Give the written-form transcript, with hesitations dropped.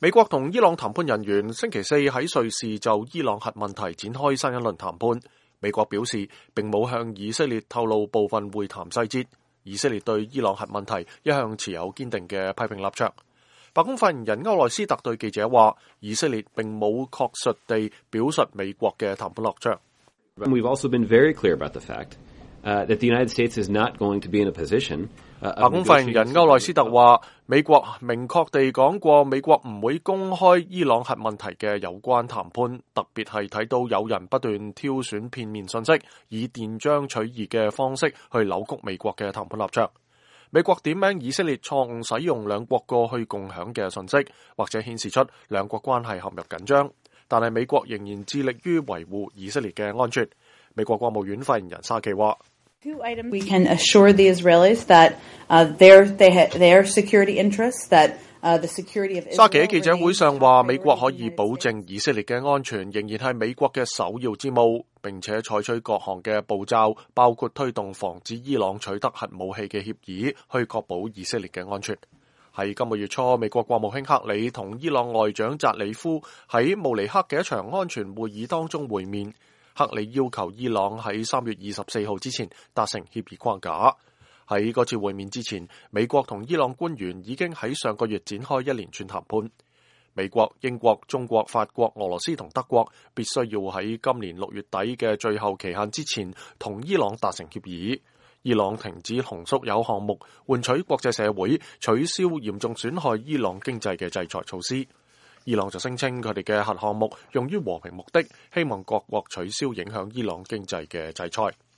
美國同伊朗談判人員星期四喺瑞士就伊朗核問題展開新一輪談判。美國表示並冇向以色列透露部分會談細節。以色列對伊朗核問題一向持有堅定嘅批評立場。白宮發言人歐萊斯特對記者話，以色列並冇確實地表述美國嘅談判立場。 We've also been very clear about the fact that the United States is not going to be in a position。白宮發言人歐萊斯特話，美國明確地講過，美國唔會公開伊朗核問題嘅有關談判，特別係睇到有人不斷挑選片面信息，以斷章取義嘅方式去扭曲美國嘅談判立場。美國點名以色列錯誤使用兩國過去共享嘅信息，或者顯示出兩國關係陷入緊張，但係美國仍然致力於維護以色列嘅安全。美國國務院發言人沙奇話 ：We can assure the Israelis that their security interests, that the security of Israel。 沙奇喺記者會上話，美國可以保證以色列嘅安全仍然係美國嘅首要之務，並且採取各項嘅步驟，包括推動防止伊朗取得核武器嘅協議，去確保以色列嘅安全。喺今個月初，美國國務卿克里同伊朗外長扎里夫喺慕尼黑嘅一場安全會議當中會面。克里要求伊朗喺3月24號之前達成協議框架。喺嗰次會面之前，美國同伊朗官員已經喺上個月展開一連串談判。美國、英國、中國、法國、俄羅斯同德國必須要喺今年6月底嘅最後期限之前同伊朗達成協議。伊朗停止紅宿鈾項目，換取國際社會取消嚴重損害伊朗經濟嘅制裁措施。伊朗就聲稱佢哋嘅核項目用於和平目的，希望各國取消影響伊朗經濟嘅制裁。